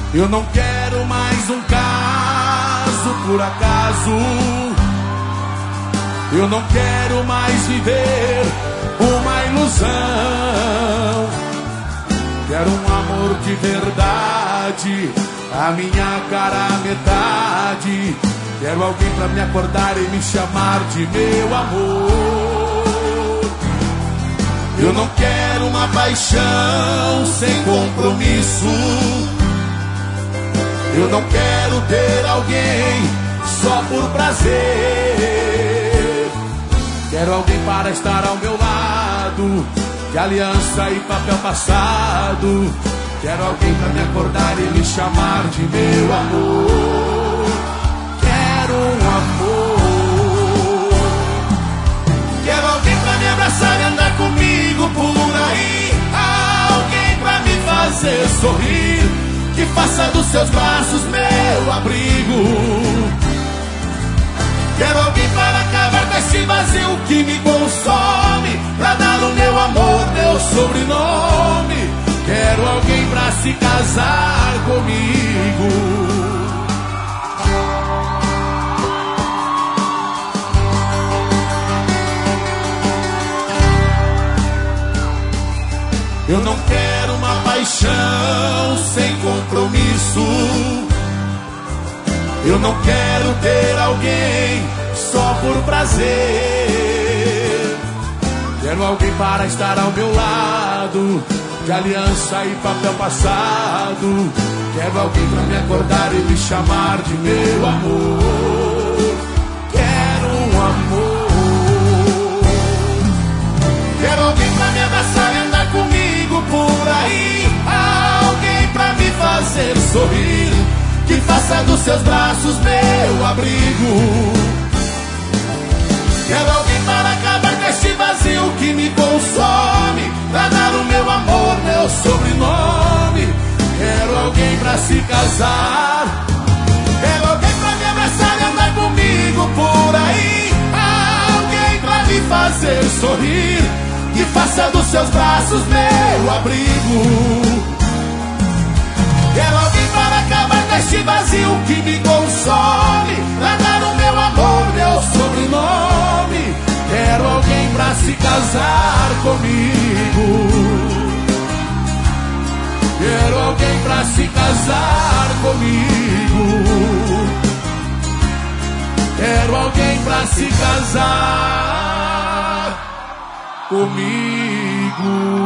Eu não quero mais um caso por acaso. Eu não quero mais viver uma ilusão. Quero um amor de verdade, a minha cara à metade. Quero alguém pra me acordar e me chamar de meu amor. Eu não quero uma paixão sem compromisso. Eu não quero ter alguém só por prazer. Quero alguém para estar ao meu lado, de aliança e papel passado. Quero alguém pra me acordar e me chamar de meu amor. Quero um amor. Quero alguém pra me abraçar e andar comigo por aí. Alguém pra me fazer sorrir, que faça dos seus braços meu abrigo. Quero alguém para acabar com esse vazio que me consome, pra dar o meu amor, meu sobrenome. Quero alguém pra se casar comigo. Eu não quero uma paixão sem compromisso. Eu não quero ter alguém só por prazer. Quero alguém para estar ao meu lado, de aliança e papel passado. Quero alguém pra me acordar e me chamar de meu amor. Quero um amor. Quero alguém pra me abraçar e andar comigo por aí. Alguém pra me fazer sorrir, que faça dos seus braços meu abrigo. Quero alguém para acabar com esse vazio que me consome, pra dar o meu amor, meu sobrenome. Quero alguém pra se casar. Quero alguém pra me abraçar e andar comigo por aí. Alguém pra me fazer sorrir, que faça dos seus braços meu abrigo. Quero alguém para acabar com este vazio que me consome, pra dar o meu amor, meu sobrenome. Quero alguém pra se casar comigo. Quero alguém pra se casar comigo. Quero alguém pra se casar comigo.